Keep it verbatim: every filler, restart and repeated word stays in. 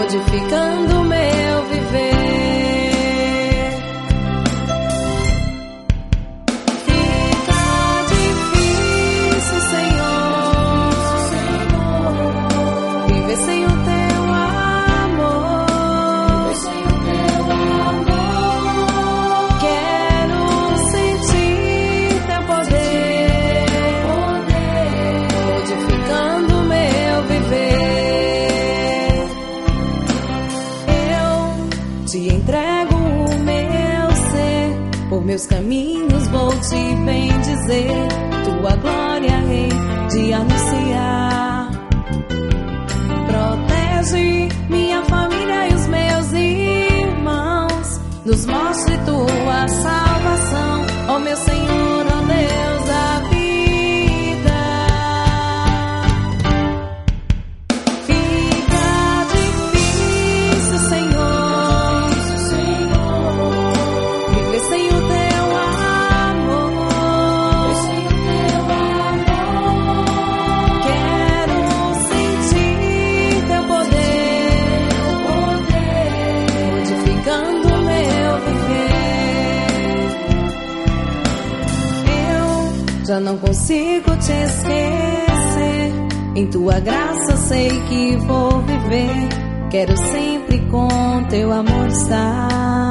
modificando meu viver. Fica difícil, Senhor, viver sem o teu amor. Quero sentir teu poder, modificando meu viver. Eu te entrego o meu ser, por meus caminhos vou te bendizer, tua glória, Rei, de anunciar. Protege minha família e os meus irmãos, nos mostre tua salvação, ó meu Senhor, ó Deus da vida. Fica difícil, Senhor, viver sem o teu amor. Quero sentir teu poder, modificando meu viver. Eu já não consigo te esquecer, em tua graça sei que vou viver. Quero sempre com teu amor estar.